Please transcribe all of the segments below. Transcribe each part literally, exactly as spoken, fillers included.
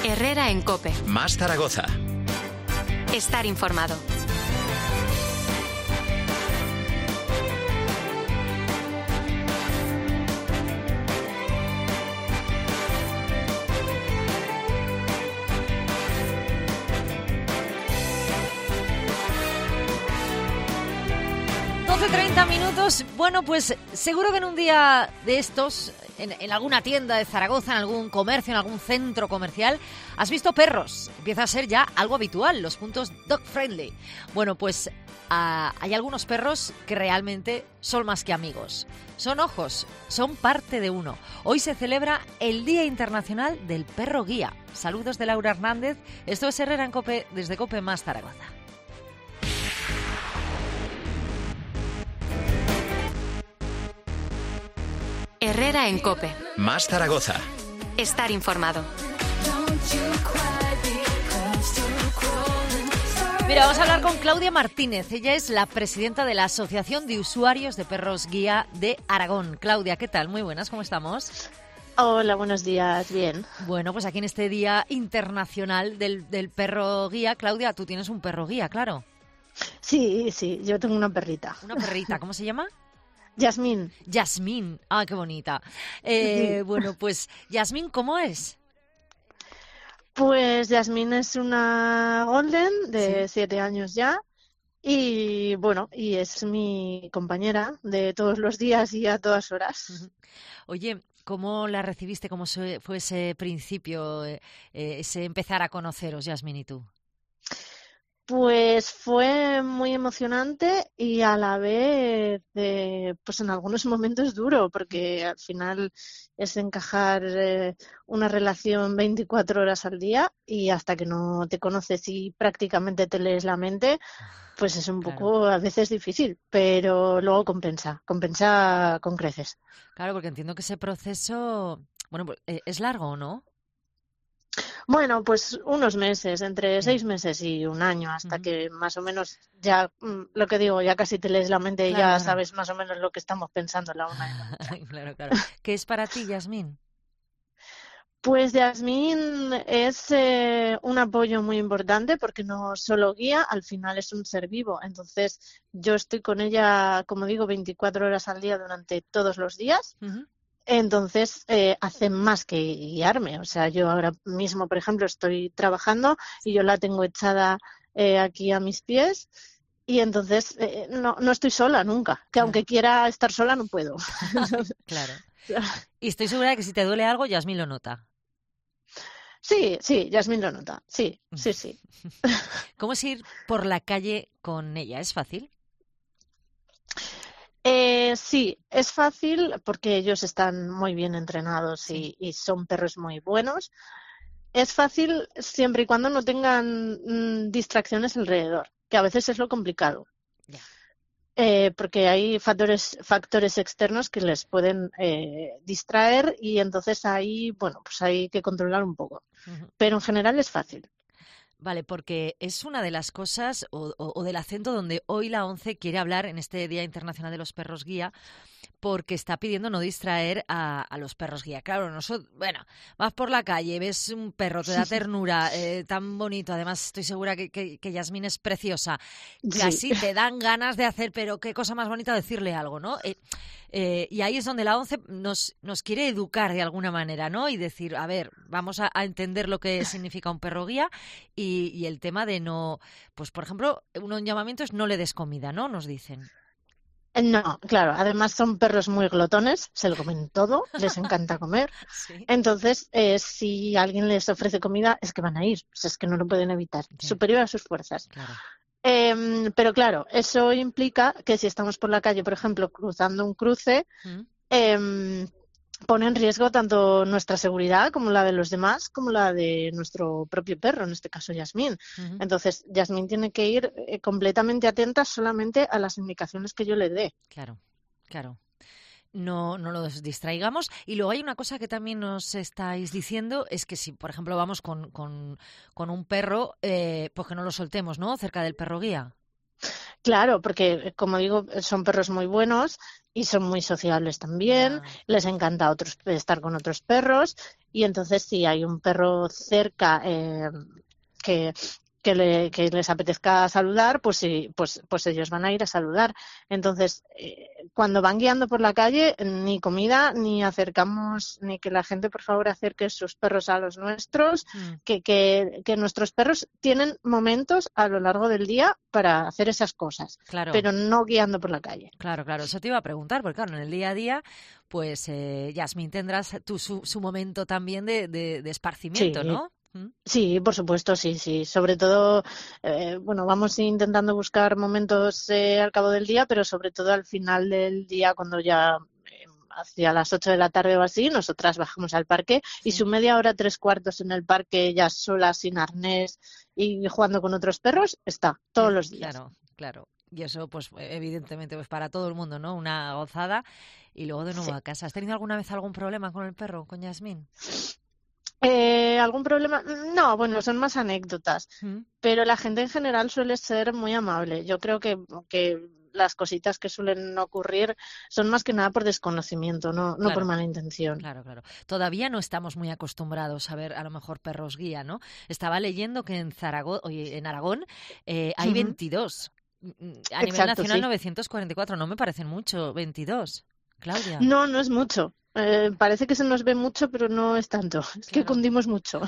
Herrera en COPE. Más Zaragoza. Estar informado. doce treinta minutos. Bueno, pues seguro que en un día de estos, en, en alguna tienda de Zaragoza, en algún comercio, en algún centro comercial, has visto perros. Empieza a ser ya algo habitual, los puntos dog friendly. Bueno, pues ah, hay algunos perros que realmente son más que amigos. Son ojos, son parte de uno. Hoy se celebra el Día Internacional del Perro Guía. Saludos de Laura Hernández. Esto es Herrera en COPE, desde COPE Más Zaragoza. Herrera en COPE. Más Zaragoza. Estar informado. Mira, vamos a hablar con Claudia Martínez. Ella es la presidenta de la Asociación de Usuarios de Perros Guía de Aragón. Claudia, ¿qué tal? Muy buenas, ¿cómo estamos? Hola, buenos días, bien. Bueno, pues aquí en este Día Internacional del, del Perro Guía, Claudia, tú tienes un perro guía, claro. Sí, sí, yo tengo una perrita. Una perrita, ¿cómo se llama? Yasmín. Yasmín, ah, qué bonita. Eh, bueno, pues, Yasmín, ¿cómo es? Pues Yasmín es una golden de Sí. siete años ya y bueno, y es mi compañera de todos los días y a todas horas. Oye, ¿cómo la recibiste? ¿Cómo se- fue ese principio, eh, eh, ese empezar a conoceros, Yasmín y tú? Pues fue muy emocionante y a la vez, eh, pues en algunos momentos duro, porque al final es encajar eh, una relación veinticuatro horas al día y hasta que no te conoces y prácticamente te lees la mente, pues es un Claro. poco a veces difícil, pero luego compensa, compensa con creces. Claro, porque entiendo que ese proceso, bueno, pues, eh, es largo, ¿no? Bueno, pues unos meses, entre Sí. seis meses y un año, hasta Ujú. que más o menos ya, mm, lo que digo, ya casi te lees la mente y Claro, ya claro. sabes más o menos lo que estamos pensando la una y la otra. Claro, claro. ¿Qué es para ti, Yasmín? Pues Yasmín es eh, un apoyo muy importante porque no solo guía, al final es un ser vivo. Entonces yo estoy con ella, como digo, veinticuatro horas al día durante todos los días. Ujú. Entonces, eh, hace más que guiarme. O sea, yo ahora mismo, por ejemplo, estoy trabajando y yo la tengo echada eh, aquí a mis pies y entonces eh, no, no estoy sola nunca. Que Claro. aunque quiera estar sola, no puedo. Claro. Y estoy segura de que si te duele algo, Yasmín lo nota. Sí, sí, Yasmín lo nota. Sí, sí, sí. ¿Cómo es ir por la calle con ella? ¿Es fácil? Eh, sí, es fácil porque ellos están muy bien entrenados Sí. y, y son perros muy buenos. Es fácil siempre y cuando no tengan mm, distracciones alrededor, que a veces es lo complicado. Ya. Eh, porque hay factores, factores externos que les pueden eh, distraer y entonces ahí, bueno, pues hay que controlar un poco. Ujú. Pero en general es fácil. Vale, porque es una de las cosas o, o- o del acento donde hoy la ONCE quiere hablar en este Día Internacional de los Perros Guía, porque está pidiendo no distraer a, a los perros guía. Claro, nosotros, bueno, vas por la calle, ves un perro, te da ternura, eh, tan bonito, además estoy segura que, que, que Yasmín es preciosa, Sí, casi te dan ganas de hacer, pero qué cosa más bonita decirle algo, ¿no? Eh, eh, y ahí es donde la ONCE nos, nos quiere educar de alguna manera, ¿no? Y decir, a ver, vamos a, a entender lo que significa un perro guía y, y el tema de no, pues por ejemplo, un llamamiento es no le des comida, ¿no? Nos dicen. no, claro, además son perros muy glotones, se lo comen todo, les encanta comer. Sí. Entonces, eh, si alguien les ofrece comida, es que van a ir, o sea, es que no lo pueden evitar, Ya. superior a sus fuerzas. Claro. Em, pero claro, eso implica que si estamos por la calle, por ejemplo, cruzando un cruce, ¿Mm? em, pone en riesgo tanto nuestra seguridad como la de los demás, como la de nuestro propio perro, en este caso Yasmín. Ujú. Entonces, Yasmín tiene que ir eh, completamente atenta solamente a las indicaciones que yo le dé. Claro, claro. No, no los distraigamos. Y luego hay una cosa que también nos estáis diciendo, es que si, por ejemplo, vamos con, con, con un perro, eh, pues que no lo soltemos, ¿no? Cerca del perro guía. Claro, porque como digo, son perros muy buenos y son muy sociables también, Ah. les encanta otros, estar con otros perros y entonces si hay un perro cerca eh, que, que, le, que les apetezca saludar, pues sí, pues, pues ellos van a ir a saludar. Entonces, eh, cuando van guiando por la calle, ni comida, ni acercamos, ni que la gente por favor acerque sus perros a los nuestros, Mm. que, que, que nuestros perros tienen momentos a lo largo del día para hacer esas cosas, Claro. pero no guiando por la calle. Claro, claro, eso te iba a preguntar, porque claro, en el día a día, pues eh, Yasmín tendrás tu, su, su momento también de, de, de esparcimiento, Sí. ¿no? ¿Mm? Sí, por supuesto, sí, sí. Sobre todo, eh, bueno, vamos intentando buscar momentos eh, al cabo del día, pero sobre todo al final del día, cuando ya eh, hacia las ocho de la tarde o así, nosotras bajamos al parque y Sí. su media hora, tres cuartos en el parque, ya sola, sin arnés y jugando con otros perros, está todos Eh, los días. Claro, claro. Y eso, pues evidentemente, pues para todo el mundo, ¿no? Una gozada y luego de nuevo Sí. a casa. ¿Has tenido alguna vez algún problema con el perro, con Yasmín? Eh, ¿algún problema? No, bueno, son más anécdotas, ¿Mm? pero la gente en general suele ser muy amable. Yo creo que, que las cositas que suelen ocurrir son más que nada por desconocimiento, no, no Claro. por mala intención. Claro, claro. Todavía no estamos muy acostumbrados a ver a lo mejor perros guía, ¿no? Estaba leyendo que en Zaragoza, oye, en Aragón eh, hay Ujú. veintidós. Mm, mm, A nivel Exacto, nacional sí. novecientos cuarenta y cuatro. No me parecen mucho, veintidós. Claudia. No, no es mucho. Eh, parece que se nos ve mucho, pero no es tanto. Es que Claro. cundimos mucho.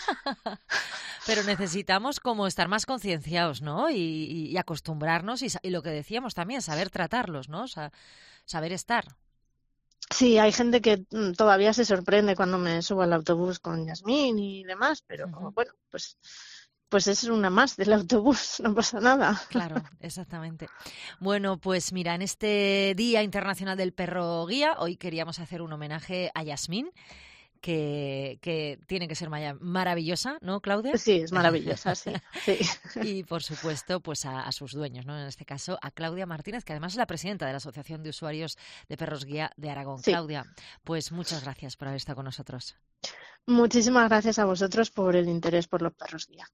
Pero necesitamos como estar más concienciados, ¿no? Y, y- y acostumbrarnos y, sa- y lo que decíamos también, saber tratarlos, ¿no? Sa- saber estar. Sí, hay gente que mm, todavía se sorprende cuando me subo al autobús con Yasmín y demás, pero Ujú. bueno, pues, pues es una más del autobús, no pasa nada. Claro, exactamente. Bueno, pues mira, en este Día Internacional del Perro Guía, hoy queríamos hacer un homenaje a Yasmín, que, que tiene que ser maya- maravillosa, ¿no, Claudia? Sí, es maravillosa, sí. sí. Y, por supuesto, pues a, a sus dueños, ¿no? En este caso, a Claudia Martínez, que además es la presidenta de la Asociación de Usuarios de Perros Guía de Aragón. Sí. Claudia, pues muchas gracias por haber estado con nosotros. Muchísimas gracias a vosotros por el interés por los perros guía.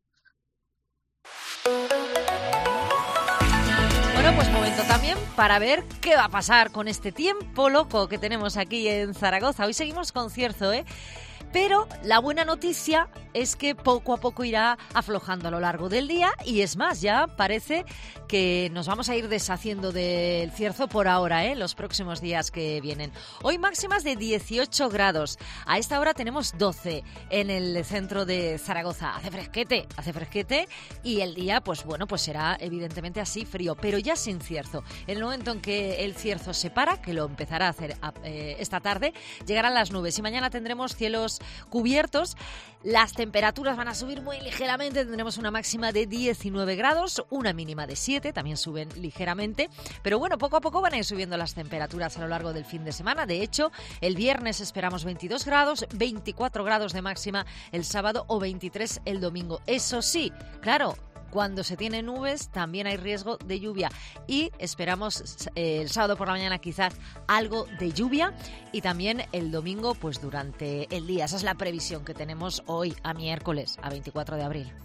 Bueno, pues momento también para ver qué va a pasar con este tiempo loco que tenemos aquí en Zaragoza. Hoy seguimos con Cierzo, ¿eh? Pero la buena noticia es que poco a poco irá aflojando a lo largo del día y es más, ya parece que nos vamos a ir deshaciendo del cierzo por ahora, ¿eh? Los próximos días que vienen. Hoy máximas de dieciocho grados. A esta hora tenemos doce en el centro de Zaragoza. Hace fresquete, hace fresquete y el día, pues bueno, pues será evidentemente así frío, pero ya sin cierzo. En el momento en que el cierzo se para, que lo empezará a hacer eh, esta tarde, llegarán las nubes y mañana tendremos cielos cubiertos. Las temperaturas van a subir muy ligeramente, tendremos una máxima de diecinueve grados, una mínima de siete, también suben ligeramente, pero bueno, poco a poco van a ir subiendo las temperaturas a lo largo del fin de semana. De hecho, el viernes esperamos veintidós grados, veinticuatro grados de máxima el sábado o veintitrés el domingo. Eso sí, claro, cuando se tienen nubes también hay riesgo de lluvia y esperamos eh, el sábado por la mañana quizás algo de lluvia y también el domingo pues durante el día. Esa es la previsión que tenemos hoy a miércoles, a veinticuatro de abril.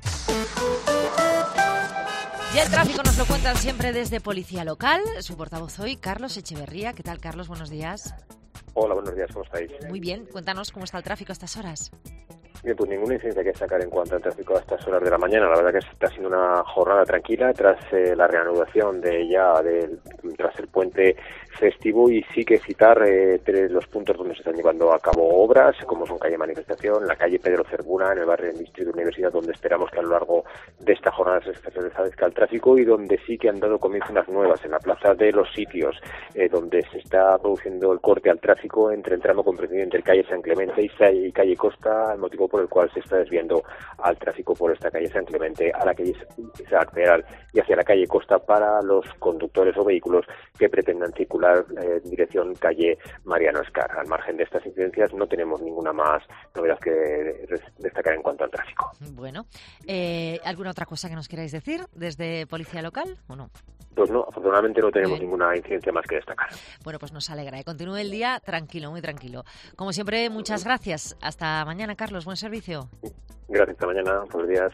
Y el tráfico nos lo cuentan siempre desde Policía Local. Su portavoz hoy, Carlos Echeverría. ¿Qué tal, Carlos? Buenos días. Hola, buenos días, ¿cómo estáis? Muy bien, cuéntanos cómo está el tráfico a estas horas. Bien, pues ninguna incidencia que sacar en cuanto al tráfico a estas horas de la mañana. La verdad que está siendo una jornada tranquila tras eh, la reanudación de ya del, tras el puente festivo y sí que citar eh, tres los puntos donde se están llevando a cabo obras, como son calle Manifestación, la calle Pedro Cervuna, en el barrio del Distrito Universidad, donde esperamos que a lo largo de esta jornada se establezca el tráfico y donde sí que han dado comienzo unas nuevas, en la Plaza de los Sitios, eh, donde se está produciendo el corte al tráfico entre el tramo comprendido entre calle San Clemente y calle Costa, el motivo por el cual se está desviando al tráfico por esta calle San Clemente a la calle Isaac Peral y hacia la calle Costa para los conductores o vehículos que pretendan circular eh, en dirección calle Mariano Escar. Al margen de estas incidencias no tenemos ninguna más novedad que destacar en cuanto al tráfico. Bueno, eh, ¿alguna otra cosa que nos queráis decir desde Policía Local o no? Pues no, afortunadamente no tenemos Bien. ninguna incidencia más que destacar. Bueno, pues nos alegra. ¿eh? Continúe el día tranquilo, muy tranquilo. Como siempre, muchas gracias. Hasta mañana, Carlos. Buen servicio. Gracias, hasta mañana. Buenos días.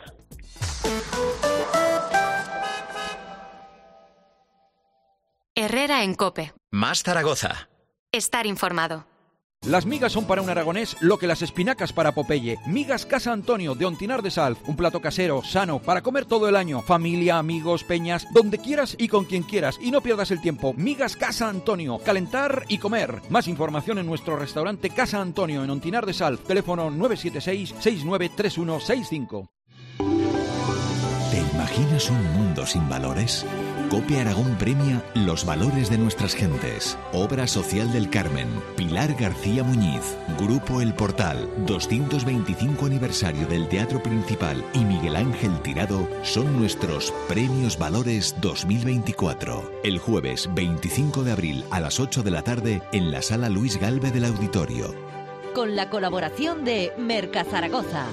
Herrera en COPE. Más Zaragoza. Estar informado. Las migas son para un aragonés lo que las espinacas para Popeye. Migas Casa Antonio de Ontinar de Salv. Un plato casero, sano, para comer todo el año. Familia, amigos, peñas, donde quieras y con quien quieras. Y no pierdas el tiempo. Migas Casa Antonio. Calentar y comer. Más información en nuestro restaurante Casa Antonio en Ontinar de Salv. Teléfono nueve siete seis, seis nueve tres uno seis cinco. ¿Te imaginas un mundo sin valores? COPE Aragón premia los valores de nuestras gentes. Obra Social del Carmen, Pilar García Muñiz, Grupo El Portal, doscientos veinticinco aniversario del Teatro Principal y Miguel Ángel Tirado son nuestros Premios Valores dos mil veinticuatro. El jueves veinticinco de abril a las ocho de la tarde en la Sala Luis Galve del Auditorio. Con la colaboración de Mercazaragoza.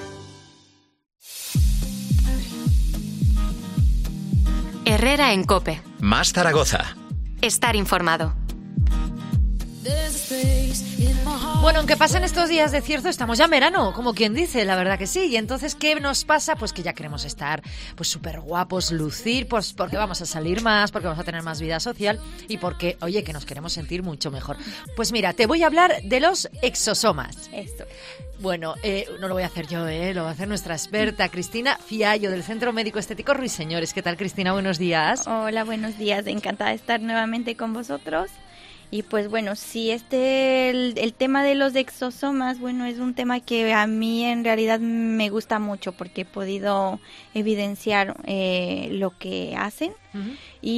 Herrera en COPE. Más Zaragoza. Estar informado. Bueno, aunque pasen estos días de cierzo, estamos ya en verano, como quien dice, la verdad que sí. Y entonces, ¿qué nos pasa? Pues que ya queremos estar pues súper guapos, lucir, pues porque vamos a salir más, porque vamos a tener más vida social y porque, oye, que nos queremos sentir mucho mejor. Pues mira, te voy a hablar de los exosomas. Esto. Bueno, eh, no lo voy a hacer yo, eh, lo va a hacer nuestra experta, Cristina Fiallo, del Centro Médico Estético Ruiseñores. ¿Qué tal, Cristina? Buenos días. Hola, buenos días. Encantada de estar nuevamente con vosotros. Y pues bueno, sí, este, el, el tema de los exosomas, bueno, es un tema que a mí en realidad me gusta mucho porque he podido evidenciar eh, lo que hacen. Uh-huh.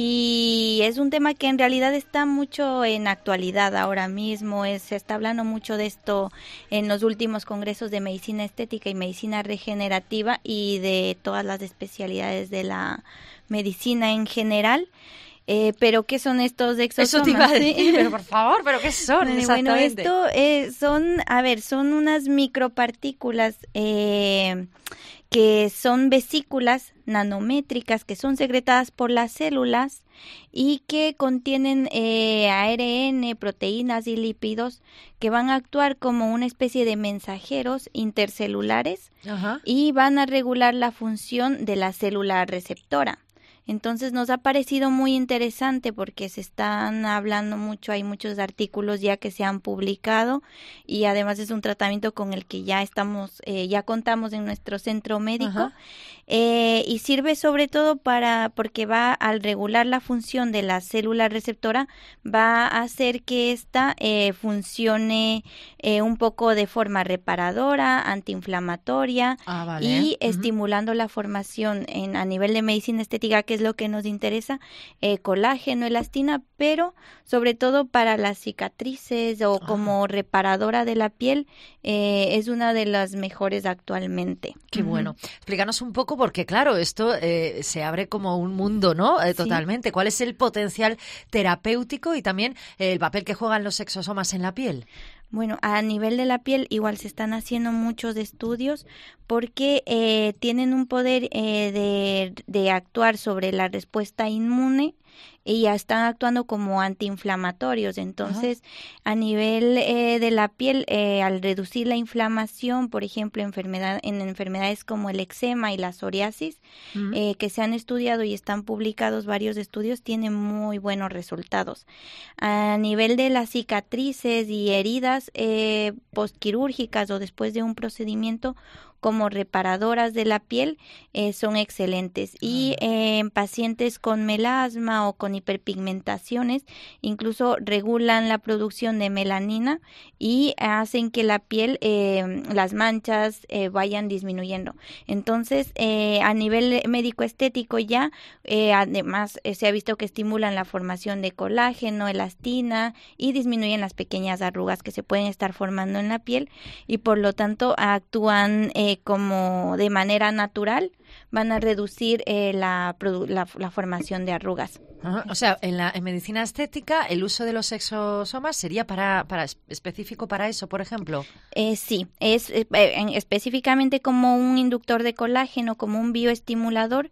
Y es un tema que en realidad está mucho en actualidad ahora mismo, es, se está hablando mucho de esto en los últimos congresos de medicina estética y medicina regenerativa y de todas las especialidades de la medicina en general. Eh, pero ¿qué son estos exosomas? Eso te iba a decir, ¿sí? Pero por favor, ¿pero qué son exactamente? Bueno, esto eh, son, a ver, son unas micropartículas eh, que son vesículas nanométricas que son secretadas por las células y que contienen eh, A R N, proteínas y lípidos que van a actuar como una especie de mensajeros intercelulares. Ajá. Y van a regular la función de la célula receptora. Entonces nos ha parecido muy interesante porque se están hablando mucho, hay muchos artículos ya que se han publicado y además es un tratamiento con el que ya estamos, eh, ya contamos en nuestro centro médico. Eh, y sirve sobre todo para, porque va al regular la función de la célula receptora, va a hacer que ésta eh, funcione eh, un poco de forma reparadora, antiinflamatoria ah, vale. y uh-huh. estimulando la formación en, a nivel de medicina estética, que es lo que nos interesa, eh, colágeno, elastina, pero sobre todo para las cicatrices o ah. como reparadora de la piel, eh, es una de las mejores actualmente. Qué uh-huh. bueno. Explícanos un poco porque, claro, esto eh, se abre como un mundo, ¿no? Eh, totalmente. Sí. ¿Cuál es el potencial terapéutico y también eh, el papel que juegan los exosomas en la piel? Bueno, a nivel de la piel igual se están haciendo muchos estudios porque eh, tienen un poder eh, de, de actuar sobre la respuesta inmune y ya están actuando como antiinflamatorios. Entonces, Ajá. a nivel eh, de la piel, eh, al reducir la inflamación, por ejemplo, enfermedad, en enfermedades como el eczema y la psoriasis, uh-huh. eh, que se han estudiado y están publicados varios estudios, tienen muy buenos resultados. A nivel de las cicatrices y heridas eh, postquirúrgicas o después de un procedimiento, como reparadoras de la piel, eh, son excelentes. Y eh, en pacientes con melasma o con hiperpigmentaciones, incluso regulan la producción de melanina y hacen que la piel, eh, las manchas eh, vayan disminuyendo. Entonces, eh, a nivel médico estético ya, eh, además eh, se ha visto que estimulan la formación de colágeno, elastina y disminuyen las pequeñas arrugas que se pueden estar formando en la piel y por lo tanto actúan eh, como de manera natural, van a reducir eh, la, la, la formación de arrugas. Ajá. O sea, en la en medicina estética el uso de los exosomas sería para, para específico para eso, por ejemplo. Eh, sí, es eh, específicamente como un inductor de colágeno, como un bioestimulador,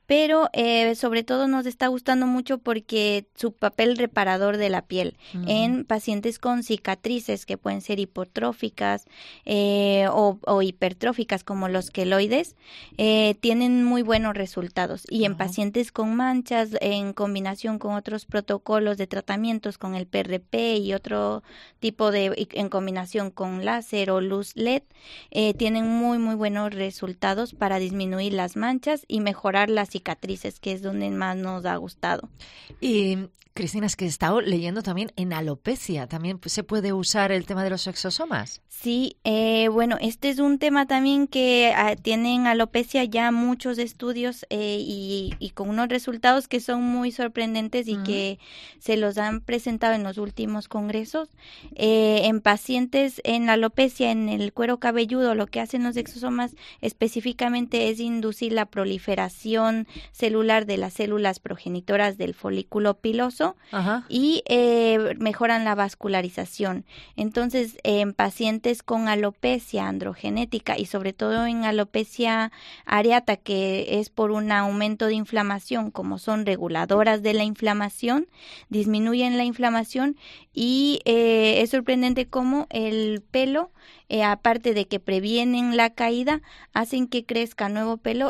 pero eh, sobre todo nos está gustando mucho porque su papel reparador de la piel uh-huh. en pacientes con cicatrices que pueden ser hipotróficas eh, o, o hipertróficas como los queloides, eh, tienen muy buenos resultados. Y en uh-huh. pacientes con manchas, en combinación con otros protocolos de tratamientos con el P R P y otro tipo de, en combinación con láser o luz L E D, eh, tienen muy muy buenos resultados para disminuir las manchas y mejorar las cicatrices, que es donde más nos ha gustado. Y Cristina, es que he estado leyendo también en alopecia, ¿también se puede usar el tema de los exosomas? Sí, eh, bueno, este es un tema también que uh, tienen alopecia ya muchos estudios eh, y, y con unos resultados que son muy sorprendentes y uh-huh. que se los han presentado en los últimos congresos. Eh, en pacientes en alopecia, en el cuero cabelludo, lo que hacen los exosomas específicamente es inducir la proliferación celular de las células progenitoras del folículo piloso uh-huh. y eh, mejoran la vascularización. Entonces, eh, en pacientes con alopecia androgenética y sobre todo en alopecia areata, que es por un aumento de inflamación, como son reguladoras de la inflamación, disminuyen la inflamación y eh, es sorprendente cómo el pelo, eh, aparte de que previenen la caída, hacen que crezca nuevo pelo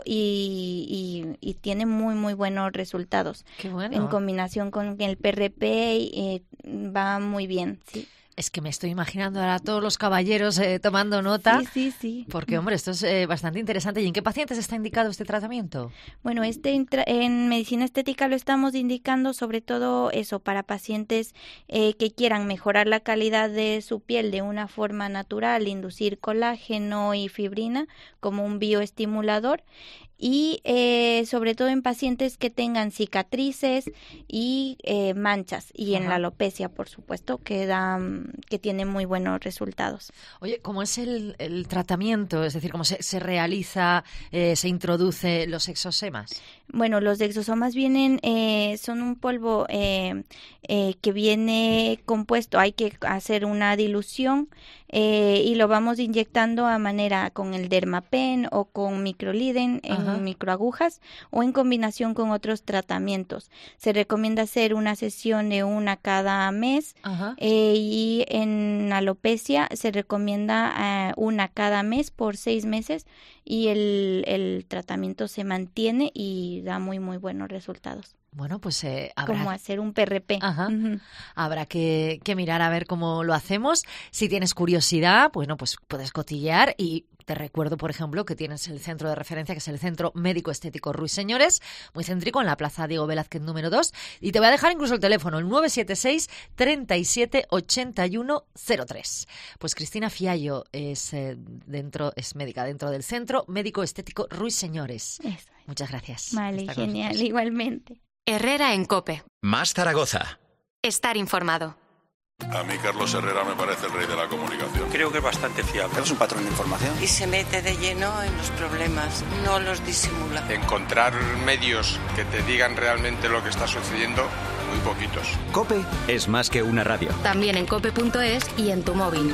y, y, y tiene muy muy buenos resultados. Qué bueno. En combinación con el P R P eh, va muy bien, sí. Es que me estoy imaginando ahora a todos los caballeros eh, tomando nota. Sí, sí, sí. Porque, hombre, esto es eh, bastante interesante. ¿Y en qué pacientes está indicado este tratamiento? Bueno, este intra- en medicina estética lo estamos indicando sobre todo eso, para pacientes eh, que quieran mejorar la calidad de su piel de una forma natural, inducir colágeno y fibrina como un bioestimulador. Y eh, sobre todo en pacientes que tengan cicatrices y eh, manchas y Ajá. en la alopecia, por supuesto, que da, que tiene muy buenos resultados. Oye, ¿cómo es el, el tratamiento? Es decir, ¿cómo se, se realiza, eh, se introduce los exosemas? Bueno, los exosomas vienen, eh, son un polvo eh, eh, que viene compuesto, hay que hacer una dilución eh, y lo vamos inyectando a manera con el Dermapen o con microliden en Ajá. microagujas o en combinación con otros tratamientos. Se recomienda hacer una sesión de una cada mes eh, y en alopecia se recomienda eh, una cada mes por seis meses y el, el tratamiento se mantiene y da muy muy buenos resultados. Bueno, pues eh, habrá... Como hacer un P R P. Ajá. Uh-huh. Habrá que, que mirar a ver cómo lo hacemos. Si tienes curiosidad, bueno, pues puedes cotillear y te recuerdo, por ejemplo, que tienes el centro de referencia, que es el Centro Médico Estético Ruiseñores, muy céntrico, en la Plaza Diego Velázquez número dos. Y te voy a dejar incluso el teléfono, el nueve siete seis, treinta y siete, ochenta y uno cero tres. Pues Cristina Fiallo es, eh, dentro, es médica dentro del Centro Médico Estético Ruiseñores. Eso. Muchas gracias. Vale, genial, igualmente. Herrera en COPE. Más Zaragoza. Estar informado. A mí Carlos Herrera me parece el rey de la comunicación. Creo que es bastante fiable. Es un patrón de información. Y se mete de lleno en los problemas, no los disimula. Encontrar medios que te digan realmente lo que está sucediendo, muy poquitos. COPE es más que una radio. También en cope punto es y en tu móvil.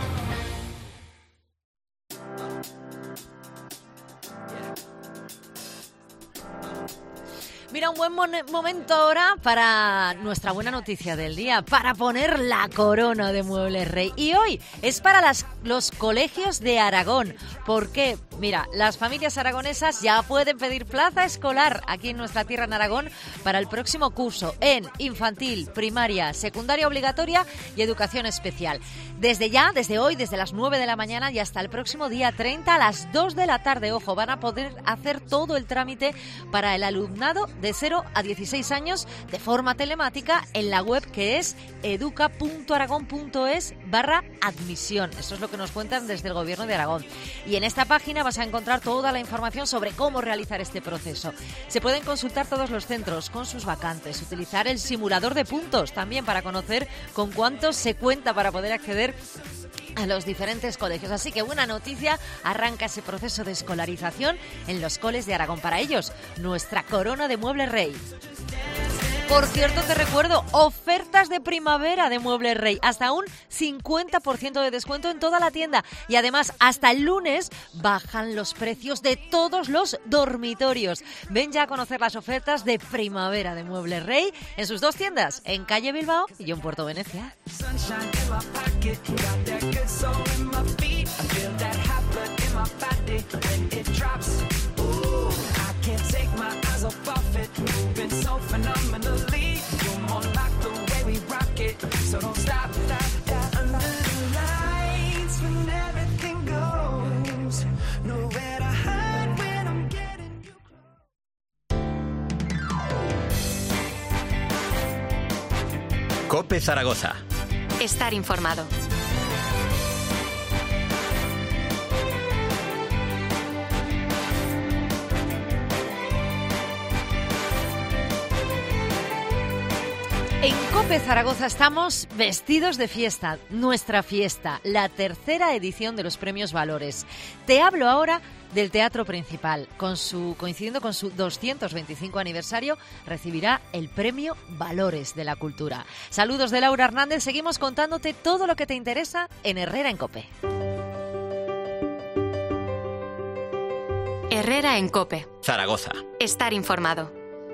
Mira, un buen mon- momento ahora para nuestra buena noticia del día, para poner la corona de Muebles Rey. Y hoy es para las, los colegios de Aragón. ¿Por qué? Mira, las familias aragonesas ya pueden pedir plaza escolar aquí en nuestra tierra en Aragón para el próximo curso en infantil, primaria, secundaria obligatoria y educación especial. Desde ya, desde hoy, desde las nueve de la mañana y hasta el próximo día treinta a las dos de la tarde, ojo, van a poder hacer todo el trámite para el alumnado de cero a dieciséis años de forma telemática en la web que es educa punto aragón punto es barra admisión. Esto es lo que nos cuentan desde el Gobierno de Aragón. Y en esta página vas a encontrar toda la información sobre cómo realizar este proceso. Se pueden consultar todos los centros con sus vacantes, utilizar el simulador de puntos también para conocer con cuántos se cuenta para poder acceder a los diferentes colegios. Así que buena noticia, arranca ese proceso de escolarización en los coles de Aragón. Para ellos, nuestra corona de Muebles Rey. Por cierto, te recuerdo, ofertas de primavera de Muebles Rey, hasta un cincuenta por ciento de descuento en toda la tienda. Y además, hasta el lunes bajan los precios de todos los dormitorios. Ven ya a conocer las ofertas de primavera de Muebles Rey en sus dos tiendas, en calle Bilbao y en Puerto Venecia. COPE Zaragoza. Estar informado. En COPE Zaragoza estamos vestidos de fiesta, nuestra fiesta, la tercera edición de los Premios Valores. Te hablo ahora del Teatro Principal. Con su, coincidiendo con su doscientos veinticinco aniversario, recibirá el Premio Valores de la Cultura. Saludos de Laura Hernández, seguimos contándote todo lo que te interesa en Herrera en COPE. Herrera en COPE. Zaragoza. Estar informado.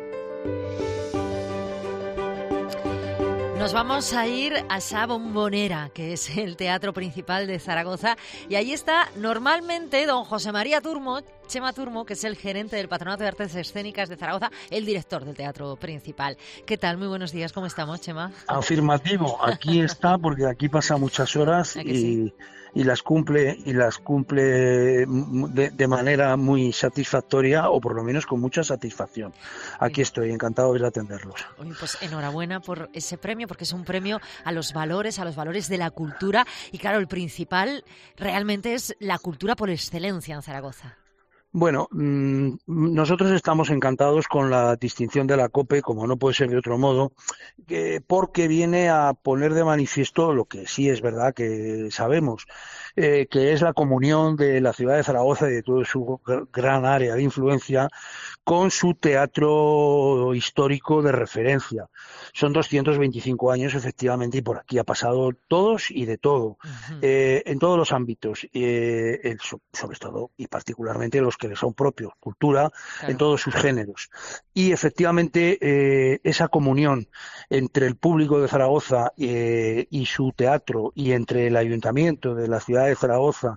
Nos vamos a ir a Sa Bombonera, que es el Teatro Principal de Zaragoza, y allí está normalmente don José María Turmo, Chema Turmo, que es el gerente del Patronato de Artes Escénicas de Zaragoza, el director del Teatro Principal. ¿Qué tal? Muy buenos días, ¿cómo estamos, Chema? Afirmativo, aquí está porque aquí pasa muchas horas y, sí? y las cumple y las cumple de, de manera muy satisfactoria, o por lo menos con mucha satisfacción. Aquí sí. Estoy encantado de atenderlos. Oye, pues enhorabuena por ese premio, porque es un premio a los valores, a los valores de la cultura, y claro, el Principal realmente es la cultura por excelencia en Zaragoza. Bueno, mmm, nosotros estamos encantados con la distinción de la COPE, como no puede ser de otro modo, eh, porque viene a poner de manifiesto lo que sí es verdad que sabemos, eh, que es la comunión de la ciudad de Zaragoza y de todo su gran área de influencia con su teatro histórico de referencia. Son doscientos veinticinco años, efectivamente, y por aquí ha pasado todos y de todo, uh-huh. eh, en todos los ámbitos, eh, el, sobre todo y particularmente los que le son propios, cultura, claro. En todos sus géneros. Y efectivamente eh, esa comunión entre el público de Zaragoza eh, y su teatro, y entre el ayuntamiento de la ciudad de Zaragoza,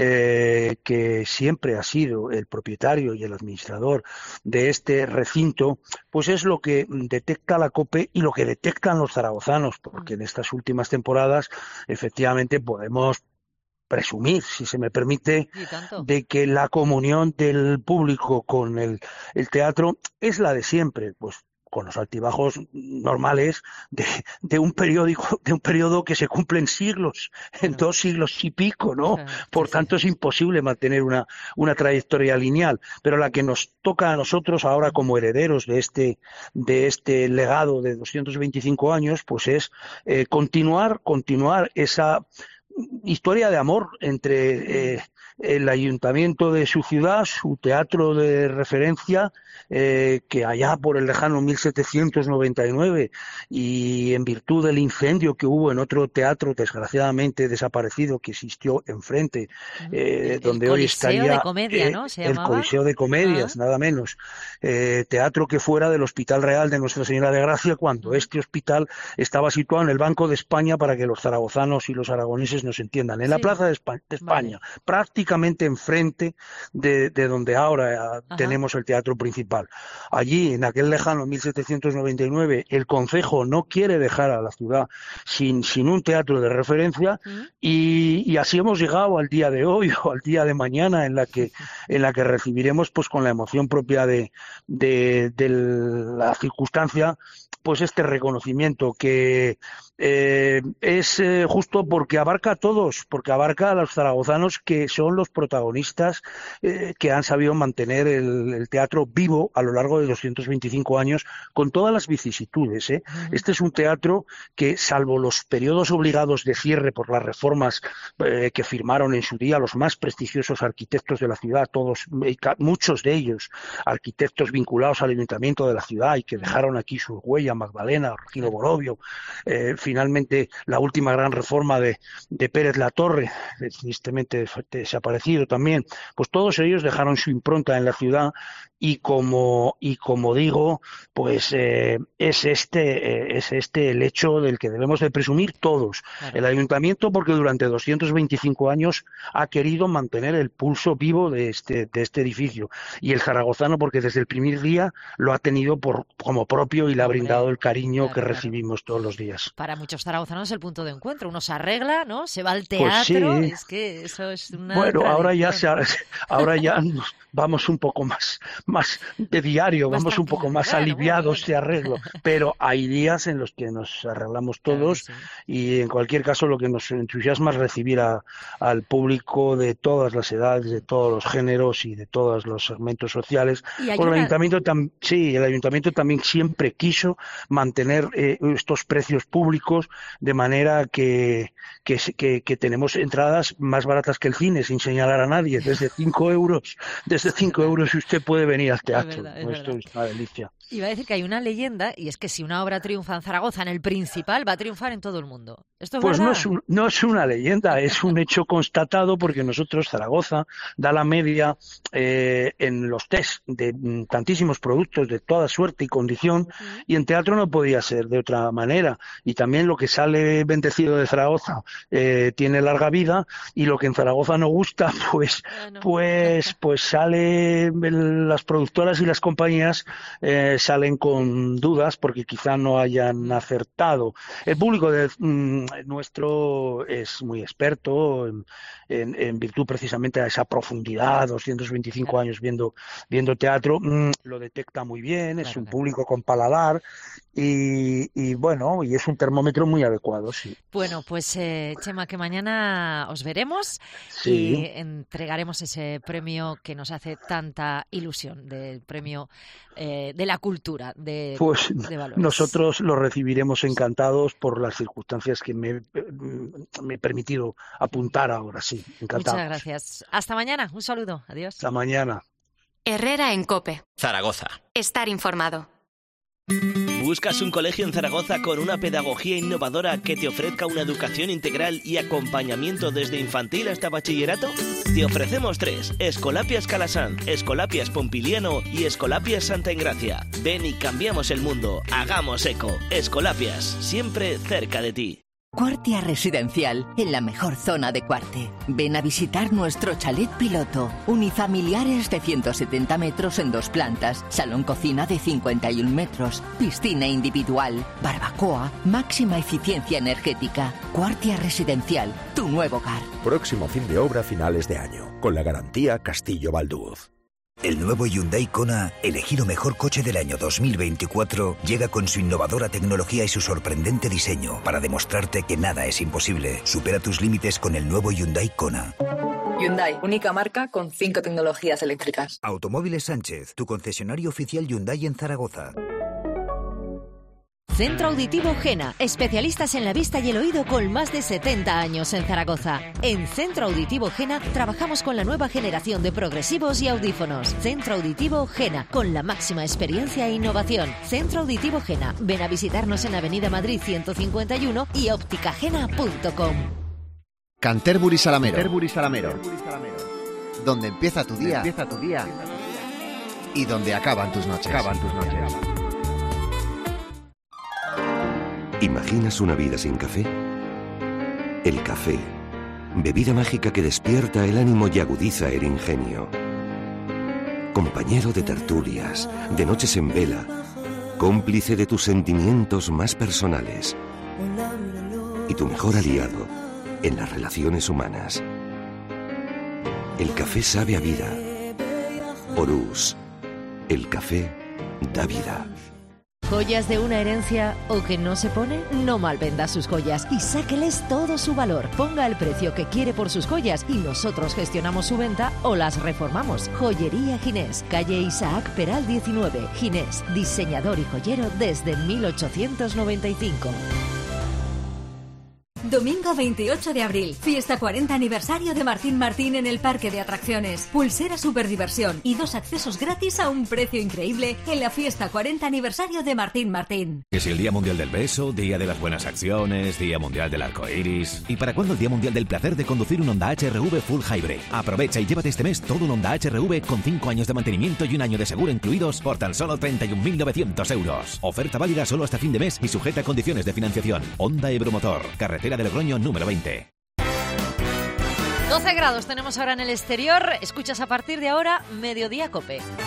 eh, que siempre ha sido el propietario y el administrador de este recinto, pues es lo que detecta la COPE y lo que detectan los zaragozanos, porque en estas últimas temporadas efectivamente podemos presumir, si se me permite, de que la comunión del público con el, el teatro es la de siempre, pues con los altibajos normales de, de un periódico, de un periodo que se cumple en siglos, en claro. dos siglos y pico, ¿no? Claro, Por sí, tanto, sí. es imposible mantener una, una trayectoria lineal. Pero la que nos toca a nosotros ahora como herederos de este, de este legado de doscientos veinticinco años, pues es eh, continuar, continuar esa historia de amor entre eh, el ayuntamiento de su ciudad, su teatro de referencia, eh, que allá por el lejano mil setecientos noventa y nueve, y en virtud del incendio que hubo en otro teatro desgraciadamente desaparecido que existió enfrente, eh, el, donde el hoy estaría de comedia, ¿no? ¿Se el llamaba? Coliseo de Comedias, ah. nada menos, eh, teatro que fuera del Hospital Real de Nuestra Señora de Gracia, cuando este hospital estaba situado en el Banco de España, para que los zaragozanos y los aragoneses nos entiendan, en sí. la Plaza de España, de España vale. prácticamente enfrente de, de donde ahora Ajá. tenemos el Teatro Principal. Allí, en aquel lejano mil setecientos noventa y nueve, el concejo no quiere dejar a la ciudad sin, sin un teatro de referencia, ¿Mm? y, y así hemos llegado al día de hoy o al día de mañana, en la que, en la que recibiremos, pues con la emoción propia de, de, de la circunstancia, pues este reconocimiento que eh, es eh, justo porque abarca a todos, porque abarca a los zaragozanos, que son los protagonistas eh, que han sabido mantener el, el teatro vivo a lo largo de doscientos veinticinco años, con todas las vicisitudes, ¿eh? Uh-huh. Este es un teatro que, salvo los periodos obligados de cierre por las reformas eh, que firmaron en su día los más prestigiosos arquitectos de la ciudad, todos, muchos de ellos, arquitectos vinculados al ayuntamiento de la ciudad y que dejaron aquí sus huellas, Magdalena, Regino Borovio, eh, finalmente la última gran reforma de, de Pérez Latorre, tristemente desaparecido también, pues todos ellos dejaron su impronta en la ciudad y como y como digo, pues eh, es este eh, es este el hecho del que debemos de presumir todos. Claro. El ayuntamiento, porque durante doscientos veinticinco años ha querido mantener el pulso vivo de este de este edificio, y el zaragozano porque desde el primer día lo ha tenido por como propio y le ha brindado el cariño claro, que claro. recibimos todos los días. Para muchos zaragozanos es el punto de encuentro. Uno se arregla, ¿no? Se va al teatro. Pues sí. Es que eso es una bueno, tradición. ahora ya se, ahora ya vamos un poco más más de diario, más vamos un poco más bueno, aliviados bueno. de arreglo, pero hay días en los que nos arreglamos todos claro, sí. y en cualquier caso lo que nos entusiasma es recibir a, al público de todas las edades, de todos los géneros y de todos los segmentos sociales. Porque una... el ayuntamiento tam... sí, el ayuntamiento también siempre quiso mantener eh, estos precios públicos de manera que, que, que, que tenemos entradas más baratas que el cine, sin señalar a nadie, desde cinco euros, desde cinco euros usted puede venir al teatro. Es verdad, es Esto verdad. Es una delicia. Iba a decir que hay una leyenda, y es que si una obra triunfa en Zaragoza, en el Principal, va a triunfar en todo el mundo. ¿Esto es pues verdad? no es, un, no es una leyenda, es un hecho constatado, porque nosotros, Zaragoza, da la media eh, en los test de mm, tantísimos productos de toda suerte y condición, uh-huh. y en teatro no podía ser de otra manera. Y también lo que sale bendecido de Zaragoza eh, tiene larga vida, y lo que en Zaragoza no gusta, pues, bueno. pues, pues sale las productoras y las compañías eh, salen con dudas porque quizá no hayan acertado. El público de, mm, nuestro es muy experto en, en, en virtud precisamente de esa profundidad, doscientos veinticinco claro. años viendo viendo teatro, mm, lo detecta muy bien, es claro, un claro. público con paladar y, y bueno, y es un termómetro muy adecuado, sí. Bueno, pues eh, Chema, que mañana os veremos sí. y entregaremos ese premio que nos hace tanta ilusión, del premio eh, de la cultura, de, pues de valores. Nosotros lo recibiremos encantados por las circunstancias que me, me he permitido apuntar ahora, sí, encantados. Muchas gracias. Hasta mañana, un saludo, adiós. Hasta mañana. Herrera en COPE. Zaragoza. Estar informado. ¿Buscas un colegio en Zaragoza con una pedagogía innovadora que te ofrezca una educación integral y acompañamiento desde infantil hasta bachillerato? Te ofrecemos tres: Escolapias Calasanz, Escolapias Pompiliano y Escolapias Santa Engracia. Ven y cambiamos el mundo. Hagamos eco. Escolapias, siempre cerca de ti. Cuartia Residencial, en la mejor zona de Cuarte. Ven a visitar nuestro chalet piloto. Unifamiliares de ciento setenta metros en dos plantas, salón cocina de cincuenta y un metros, piscina individual, barbacoa, máxima eficiencia energética. Cuartia Residencial, tu nuevo hogar. Próximo fin de obra finales de año, con la garantía Castillo Balduz. El nuevo Hyundai Kona, elegido mejor coche del año dos mil veinticuatro, llega con su innovadora tecnología y su sorprendente diseño para demostrarte que nada es imposible. Supera tus límites con el nuevo Hyundai Kona. Hyundai, única marca con cinco tecnologías eléctricas. Automóviles Sánchez, tu concesionario oficial Hyundai en Zaragoza. Centro Auditivo Gena, especialistas en la vista y el oído con más de setenta años en Zaragoza. En Centro Auditivo Gena trabajamos con la nueva generación de progresivos y audífonos. Centro Auditivo Gena, con la máxima experiencia e innovación. Centro Auditivo Gena, ven a visitarnos en Avenida Madrid ciento cincuenta y uno y ópticagena punto com. Canterbury Salamero. Canterbury Salamero. Donde empieza tu día. Empieza tu día. Y donde acaban tus noches. Acaban tus noches. ¿Imaginas una vida sin café? El café, bebida mágica que despierta el ánimo y agudiza el ingenio. Compañero de tertulias, de noches en vela, cómplice de tus sentimientos más personales y tu mejor aliado en las relaciones humanas. El café sabe a vida. Orús, el café da vida. ¿Joyas de una herencia o que no se pone? No malvenda sus joyas y sáqueles todo su valor. Ponga el precio que quiere por sus joyas y nosotros gestionamos su venta o las reformamos. Joyería Ginés, calle Isaac Peral diecinueve. Ginés, diseñador y joyero desde mil ochocientos noventa y cinco. Domingo veintiocho de abril, fiesta cuarenta aniversario de Martín Martín en el Parque de Atracciones. Pulsera Superdiversión y dos accesos gratis a un precio increíble en la fiesta cuarenta aniversario de Martín Martín. Que si el Día Mundial del Beso, Día de las Buenas Acciones, Día Mundial del Arco Iris. ¿Y para cuándo el Día Mundial del Placer de conducir un Honda H R V Full Hybrid? Aprovecha y llévate este mes todo un Honda H R V con cinco años de mantenimiento y un año de seguro incluidos por tan solo treinta y un mil novecientos euros. Oferta válida solo hasta fin de mes y sujeta a condiciones de financiación. Honda Ebromotor, carretera de Logroño número veinte. doce grados tenemos ahora en el exterior. Escuchas a partir de ahora Mediodía Cope.